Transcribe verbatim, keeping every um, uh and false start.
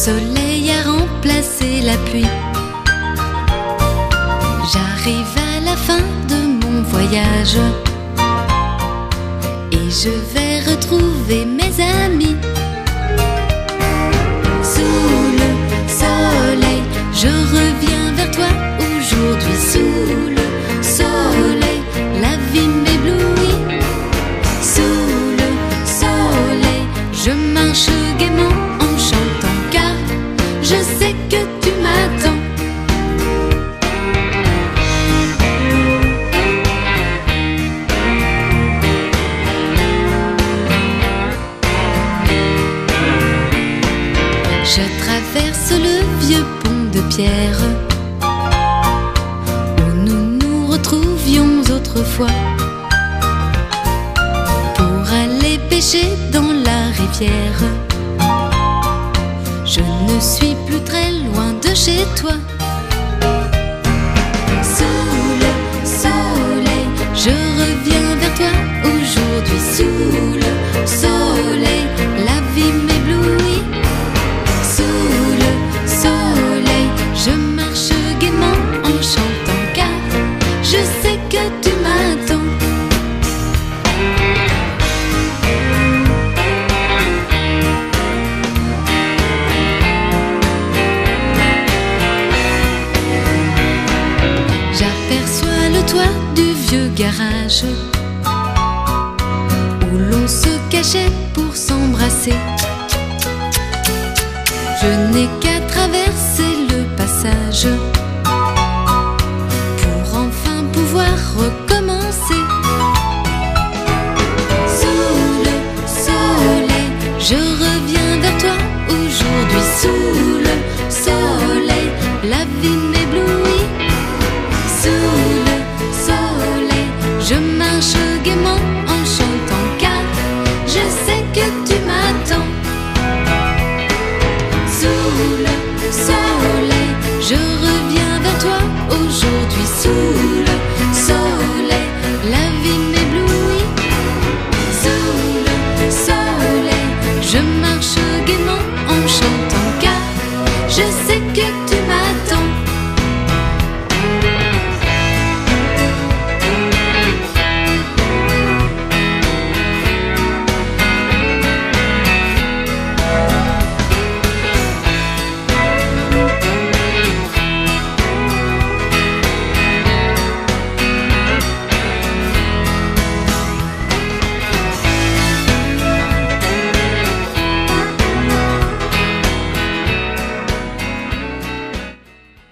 soleil a remplacé la pluie. J'arrive à la fin de mon voyage et je vais retrouver mes amis. Sous le soleil, je reviens vers toi aujourd'hui. Sous le soleil, la vie m'éblouit. Sous le soleil, je marche gaiement en chantant, car je sais que tu m'attends. Je traverse le vieux pont de pierre où nous nous retrouvions autrefois pour aller pêcher dans la rivière. Je ne suis plus très loin de chez toi. Sous le soleil, je reviens vers toi aujourd'hui. Sous le soleil, la vie m'éblouit. Sous le soleil, je marche gaiement en chantant, car je sais que tu m'attends. J'aperçois le toit du vieux garage où l'on se cachait pour s'embrasser. Je n'ai qu'à traverser le passage pour enfin pouvoir recommencer. Sous le soleil, je reviens vers toi aujourd'hui. Sous le soleil, la vie m'éblouit. Sous le soleil, je marche gaiement en chantant, car je sais que tu m'attends. Sous le soleil, je reviens vers toi aujourd'hui. Sous le soleil, la vie m'éblouit. Sous le soleil, je marche gaiement en chantant, car je sais que